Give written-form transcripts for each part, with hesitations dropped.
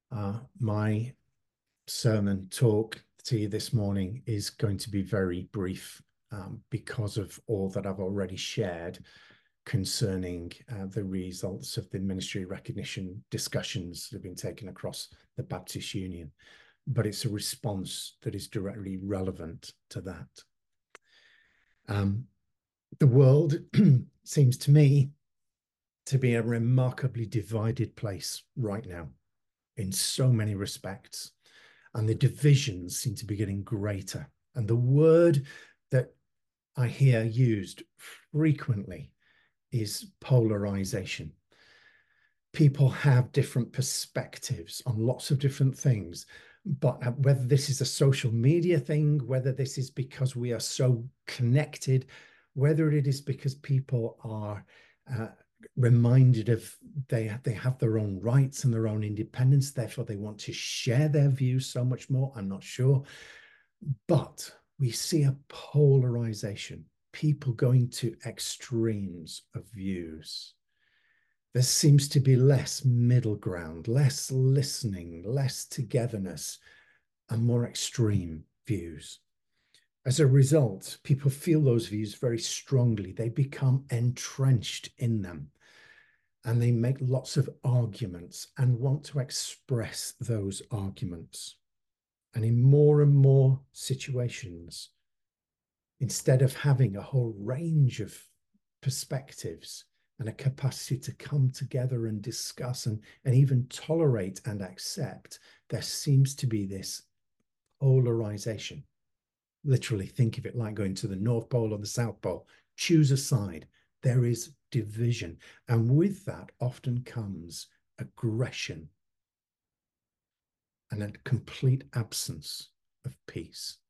My sermon talk to you this morning is going to be very brief because of all that I've already shared concerning the results of the ministry recognition discussions that have been taken across the Baptist Union. But it's a response that is directly relevant to that. The world seems to me to be a remarkably divided place right now in so many respects. And the divisions seem to be getting greater. And the word that I hear used frequently is polarization. People have different perspectives on lots of different things, but whether this is a social media thing, whether this is because we are so connected, whether it is because people are reminded of they have their own rights and their own independence, therefore they want to share their views so much more, I'm not sure. But we see a polarization, people going to extremes of views. There seems to be less middle ground, less listening, less togetherness, and more extreme views. As a result, people feel those views very strongly. They become entrenched in them, and they make lots of arguments and want to express those arguments. And in more and more situations, instead of having a whole range of perspectives and a capacity to come together and discuss and even tolerate and accept, there seems to be this polarization. Literally, think of it like going to the North Pole or the South Pole. Choose a side. There is division. And with that often comes aggression and a complete absence of peace.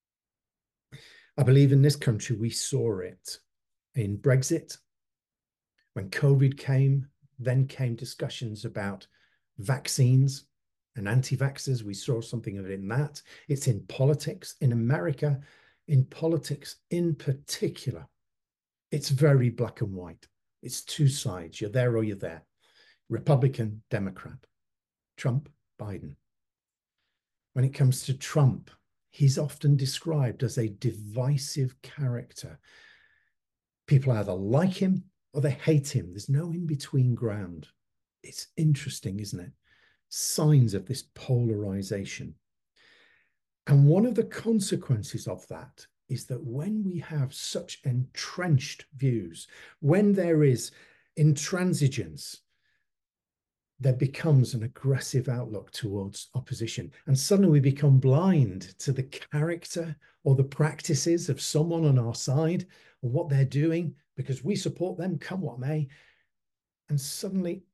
I believe in this country, we saw it in Brexit. When COVID came, then came discussions about vaccines and anti-vaxxers. We saw something of it in that. It's in politics. In America, in politics in particular, it's very black and white. It's two sides. You're there or you're there. Republican, Democrat. Trump, Biden. When it comes to Trump, he's often described as a divisive character. People either like him or they hate him. There's no in-between ground. It's interesting, isn't it? Signs of this polarization. And one of the consequences of that is that when we have such entrenched views, when there is intransigence, there becomes an aggressive outlook towards opposition. And suddenly we become blind to the character or the practices of someone on our side or what they're doing because we support them, come what may. And suddenly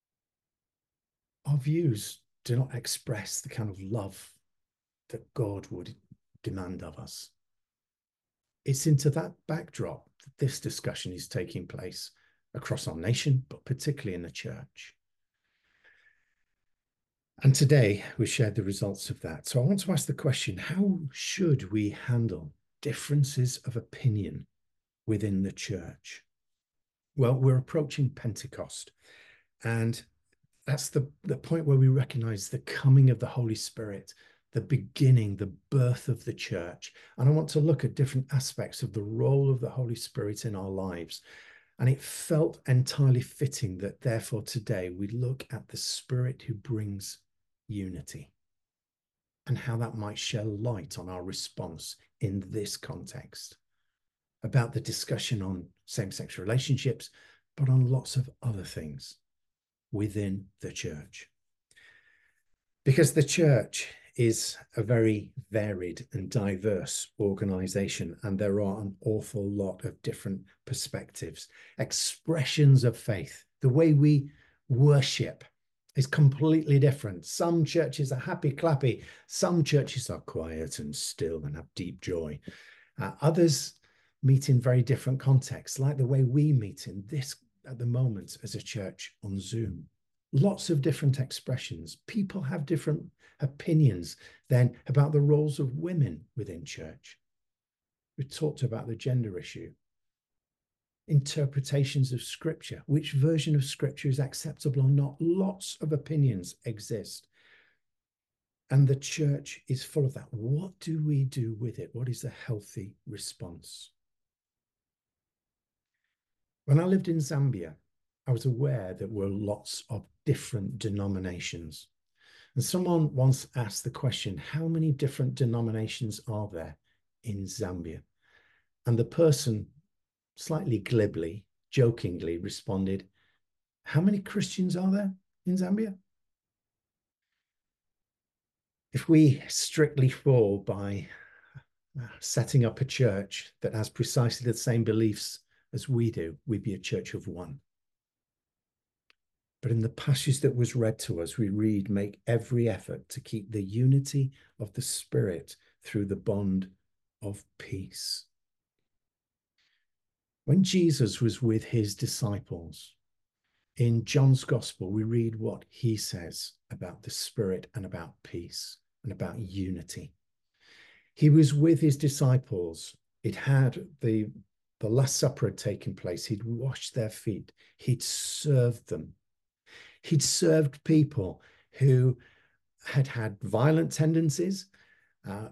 our views do not express the kind of love that God would demand of us. It's into that backdrop that this discussion is taking place across our nation, but particularly in the church. And today we shared the results of that. So I want to ask the question, how should we handle differences of opinion within the church? Well, we're approaching Pentecost, and that's the point where we recognize the coming of the Holy Spirit, the beginning, the birth of the church. And I want to look at different aspects of the role of the Holy Spirit in our lives. And it felt entirely fitting that therefore today we look at the Spirit who brings unity and how that might shed light on our response in this context about the discussion on same-sex relationships, but on lots of other things within the church. Because the church is a very varied and diverse organization, and there are an awful lot of different perspectives, expressions of faith. The way we worship is completely different. Some churches are happy, clappy. Some churches are quiet and still and have deep joy. Others meet in very different contexts, like the way we meet in this at the moment as a church on Zoom. Lots of different expressions. People have different opinions then about the roles of women within church. We talked about the gender issue. Interpretations of scripture, which version of scripture is acceptable or not. Lots of opinions exist. And the church is full of that. What do we do with it? What is a healthy response? When I lived in Zambia, I was aware there were lots of different denominations. And someone once asked the question, how many different denominations are there in Zambia? And the person slightly glibly, jokingly responded, how many Christians are there in Zambia? If we strictly fall by setting up a church that has precisely the same beliefs as we do, we'd be a church of one. But in the passage that was read to us, we read, make every effort to keep the unity of the Spirit through the bond of peace. When Jesus was with his disciples, in John's Gospel, we read what he says about the Spirit and about peace and about unity. He was with his disciples. The Last Supper had taken place. He'd washed their feet. He'd served them. He'd served people who had had violent tendencies, a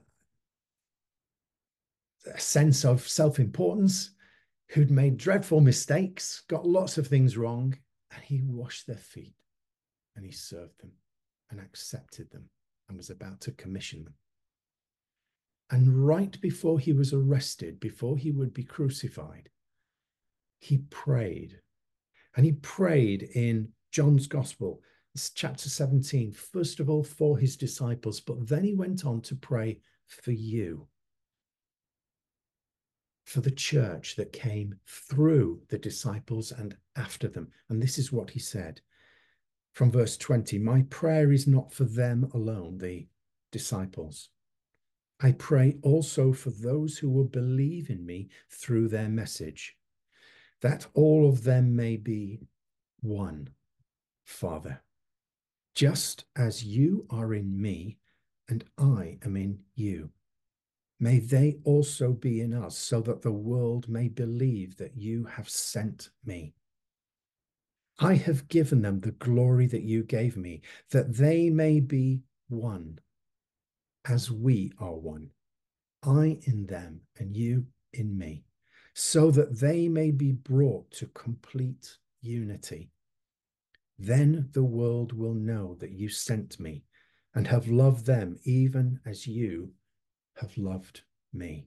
sense of self-importance, who'd made dreadful mistakes, got lots of things wrong, and he washed their feet and he served them and accepted them and was about to commission them. And right before he was arrested, before he would be crucified, he prayed. And he prayed in John's Gospel, chapter 17, first of all for his disciples, but then he went on to pray for you, for the church that came through the disciples and after them. And this is what he said from verse 20, my prayer is not for them alone, the disciples. I pray also for those who will believe in me through their message, that all of them may be one, Father, just as you are in me and I am in you. May they also be in us, so that the world may believe that you have sent me. I have given them the glory that you gave me, that they may be one, as we are one, I in them and you in me, so that they may be brought to complete unity. Then the world will know that you sent me and have loved them even as you have loved me.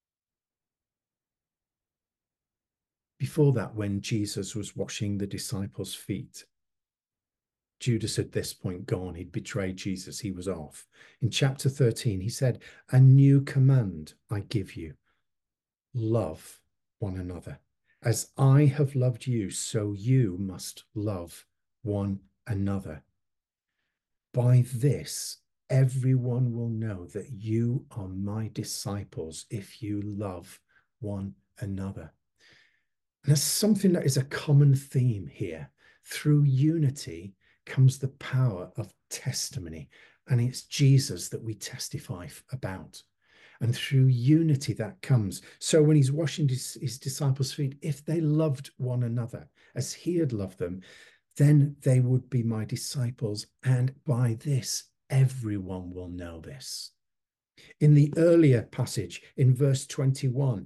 Before that, when Jesus was washing the disciples' feet, Judas at this point gone, he'd betrayed Jesus, he was off. In chapter 13, he said, a new command I give you, love one another. As I have loved you, so you must love one another. By this, everyone will know that you are my disciples if you love one another. And there's something that is a common theme here. Through unity comes the power of testimony, and it's Jesus that we testify about. And through unity that comes. So when he's washing his disciples' feet, if they loved one another as he had loved them, then they would be my disciples. And by this, everyone will know this. In the earlier passage, in verse 21,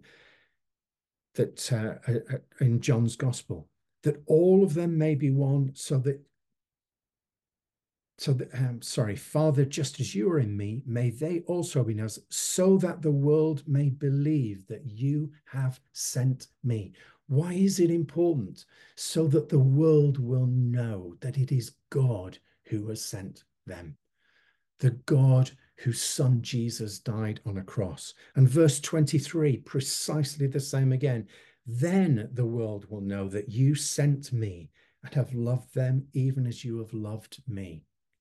that in John's Gospel, that all of them may be one, Father, just as you are in me, may they also be in us, so that the world may believe that you have sent me. Why is it important? So that the world will know that it is God who has sent them. The God whose son Jesus died on a cross. And verse 23, precisely the same again. Then the world will know that you sent me and have loved them even as you have loved me.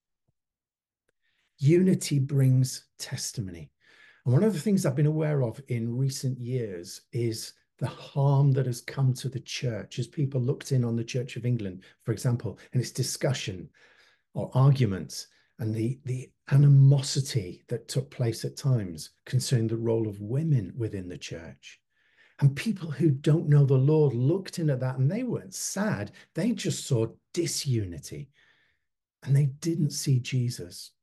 Unity brings testimony. And one of the things I've been aware of in recent years is the harm that has come to the church as people looked in on the Church of England, for example, and its discussion or arguments and the animosity that took place at times concerning the role of women within the church. And people who don't know the Lord looked in at that and they weren't sad. They just saw disunity and they didn't see Jesus.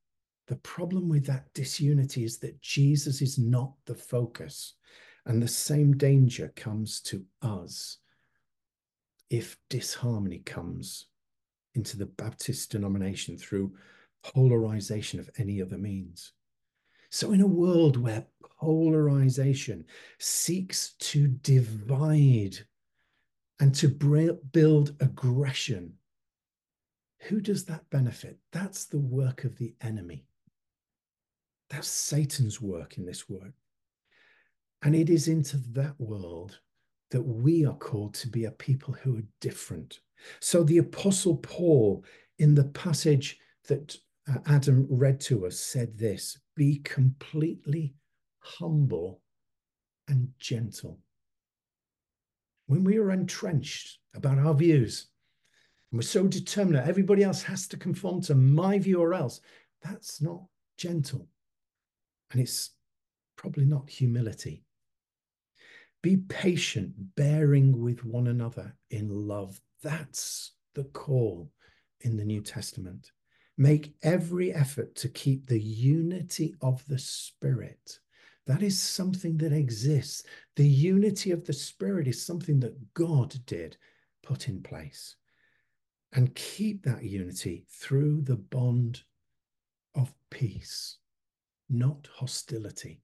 The problem with that disunity is that Jesus is not the focus. And the same danger comes to us if disharmony comes into the Baptist denomination through polarization of any other means. So, in a world where polarization seeks to divide and to build aggression, who does that benefit? That's the work of the enemy. That's Satan's work in this work. And it is into that world that we are called to be a people who are different. So the Apostle Paul, in the passage that Adam read to us, said this: be completely humble and gentle. When we are entrenched about our views, and we're so determined that everybody else has to conform to my view or else, that's not gentle. And it's probably not humility. Be patient, bearing with one another in love. That's the call in the New Testament. Make every effort to keep the unity of the Spirit. That is something that exists. The unity of the Spirit is something that God did put in place. And keep that unity through the bond of peace, not hostility.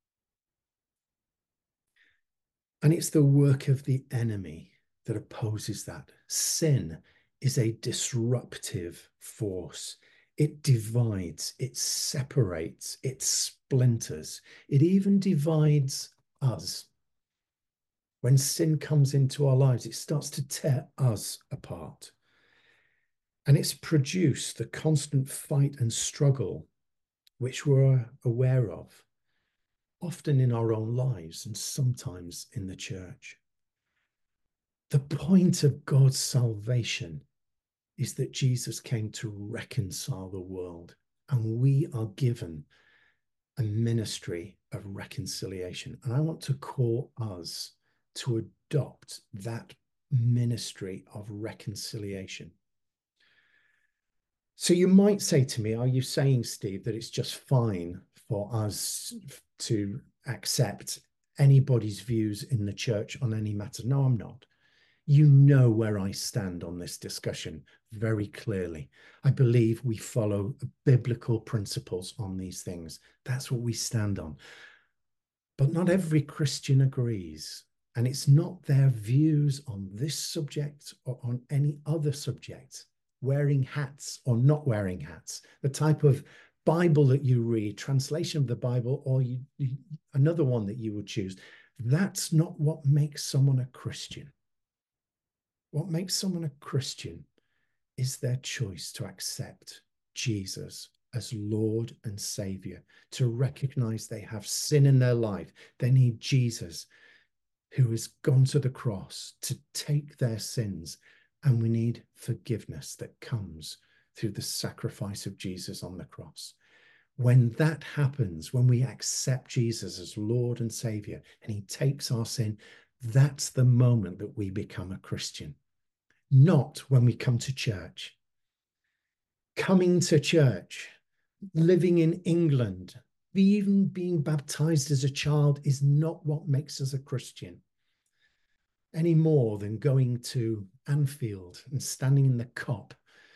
And it's the work of the enemy that opposes that. Sin is a disruptive force. It divides, it separates, it splinters. It even divides us. When sin comes into our lives, it starts to tear us apart. And it's produced the constant fight and struggle, which we're aware of, often in our own lives and sometimes in the church. The point of God's salvation is that Jesus came to reconcile the world, and we are given a ministry of reconciliation. And I want to call us to adopt that ministry of reconciliation. So you might say to me, are you saying, Steve, that it's just fine for us to accept anybody's views in the church on any matter? No, I'm not. You know where I stand on this discussion very clearly. I believe we follow biblical principles on these things. That's what we stand on. But not every Christian agrees. And it's not their views on this subject or on any other subject, wearing hats or not wearing hats, the type of Bible that you read, translation of the Bible, or another one that you would choose. That's not what makes someone a Christian. What makes someone a Christian is their choice to accept Jesus as Lord and Savior, to recognize they have sin in their life. They need Jesus, who has gone to the cross to take their sins, and we need forgiveness that comes through the sacrifice of Jesus on the cross. When that happens, when we accept Jesus as Lord and Savior, and he takes our sin, that's the moment that we become a Christian. Not when we come to church. Coming to church, living in England, even being baptized as a child is not what makes us a Christian, any more than going to Anfield and standing in the Kop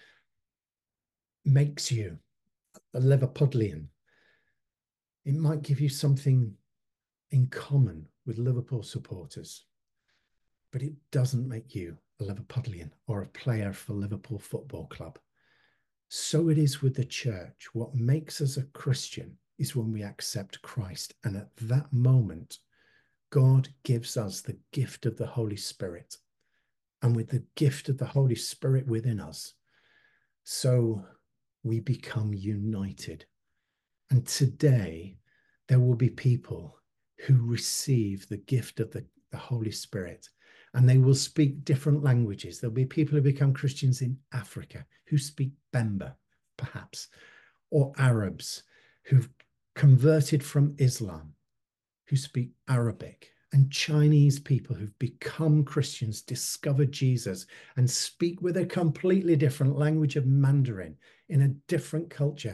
makes you a Liverpudlian. It might give you something in common with Liverpool supporters, but it doesn't make you a Liverpudlian or a player for Liverpool Football Club. So it is with the church. What makes us a Christian is when we accept Christ. And at that moment, God gives us the gift of the Holy Spirit. And with the gift of the Holy Spirit within us, so we become united. And today, there will be people who receive the gift of the Holy Spirit, and they will speak different languages. There'll be people who become Christians in Africa who speak Bemba, perhaps, or Arabs who've converted from Islam, who speak Arabic, and Chinese people who've become Christians, discover Jesus, and speak with a completely different language of Mandarin in a different culture.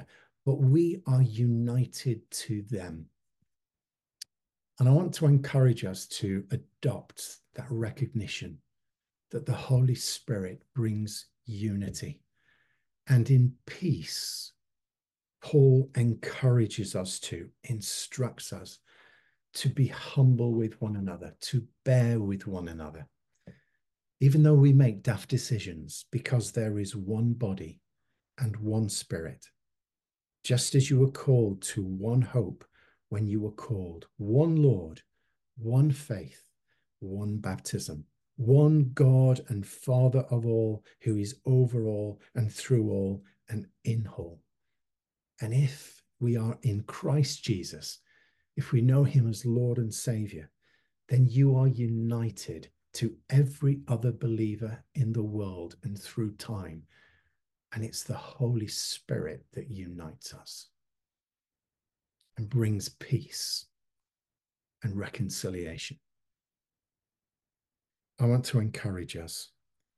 but we are united to them. And I want to encourage us to adopt that recognition that the Holy Spirit brings unity. And in peace, Paul encourages us to, instructs us to be humble with one another, to bear with one another. Even though we make daft decisions, because there is one body and one spirit, just as you were called to one hope when you were called, one Lord, one faith, one baptism, one God and Father of all, who is over all and through all and in all. And if we are in Christ Jesus, if we know him as Lord and Savior, then you are united to every other believer in the world and through time. And it's the Holy Spirit that unites us and brings peace and reconciliation. I want to encourage us.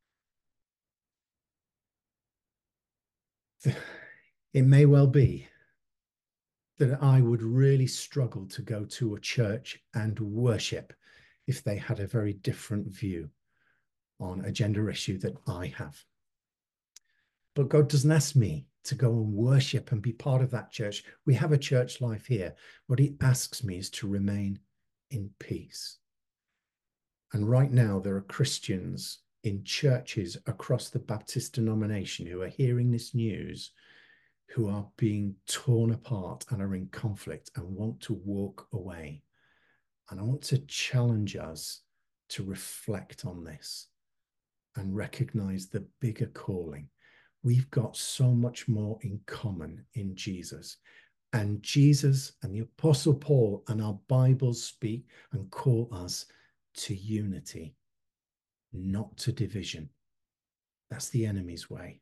It may well be that I would really struggle to go to a church and worship if they had a very different view on a gender issue that I have. But God doesn't ask me to go and worship and be part of that church. We have a church life here. What he asks me is to remain in peace. And right now, there are Christians in churches across the Baptist denomination who are hearing this news, who are being torn apart and are in conflict and want to walk away. And I want to challenge us to reflect on this and recognize the bigger calling. We've got so much more in common in Jesus. And Jesus and the Apostle Paul and our Bibles speak and call us to unity, not to division. That's the enemy's way.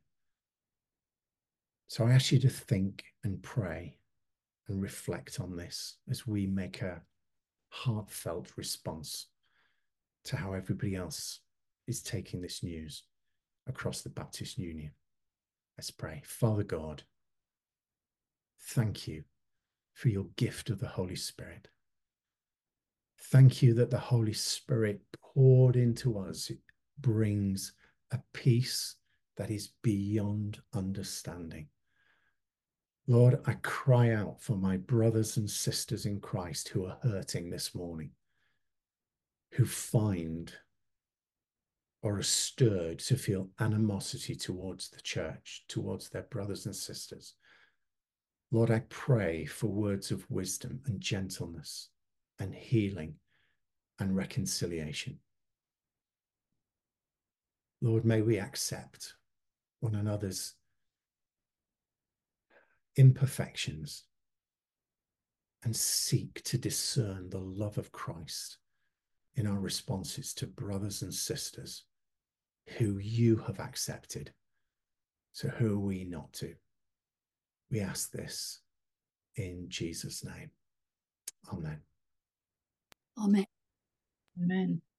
So I ask you to think and pray and reflect on this as we make a heartfelt response to how everybody else is taking this news across the Baptist Union. Let's pray. Father God, thank you for your gift of the Holy Spirit. Thank you that the Holy Spirit poured into us brings a peace that is beyond understanding. Lord, I cry out for my brothers and sisters in Christ who are hurting this morning, who find or are stirred to feel animosity towards the church, towards their brothers and sisters. Lord, I pray for words of wisdom and gentleness and healing and reconciliation. Lord, may we accept one another's imperfections and seek to discern the love of Christ in our responses to brothers and sisters who you have accepted. So who are we not to? We ask this in Jesus' name. Amen. Amen. Amen.